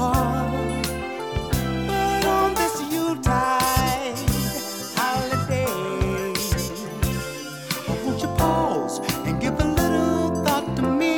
heart. But on this Yuletide holiday, won't you pause and give a little thought to me?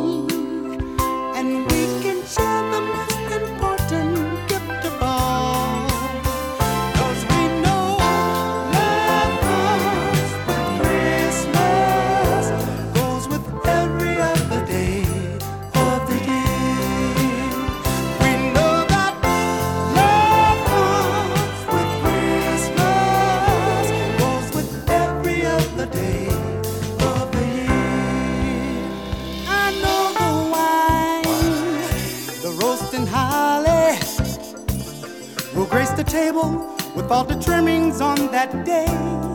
And we can share the most important gift of all. 'Cause we know love comes with Christmas, goes with every other day of the year. We know that love comes with Christmas, goes with every other day of the year. I know the wine, the roasting holly will grace the table with all the trimmings on that day.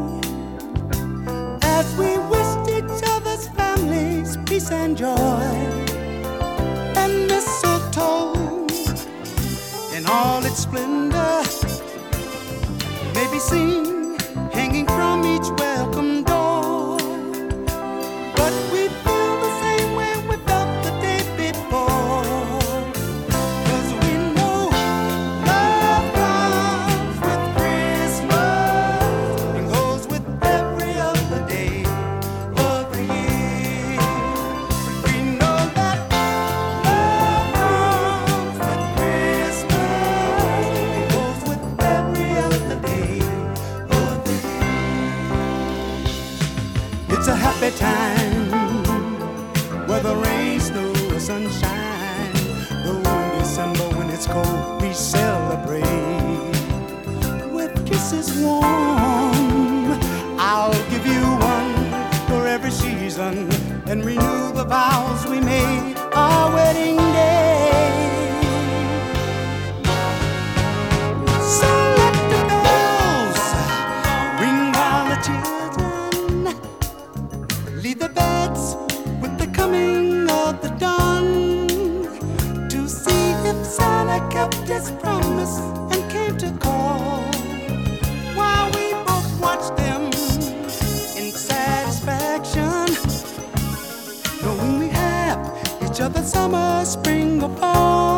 As we wish each other's families peace and joy, and mistletoe in all its splendor may be seen hanging from each welcome door. But we feel the same way we felt the day before. 'Cause we know love comes with Christmas and goes with every other day of the year. We know that love comes with Christmas and goes with every other day of the year. It's a happy time, whether rain, snow, or sunshine. Though in December when it's cold, we celebrate with kisses warm. I'll give you one for every season and renew the vows we made our wedding day. So let the bells ring while the children leave the beds with the coming of the dawn, to see if Santa kept his promise and came to call. While we both watch them in satisfaction, knowing we have each other summer, spring, or fall.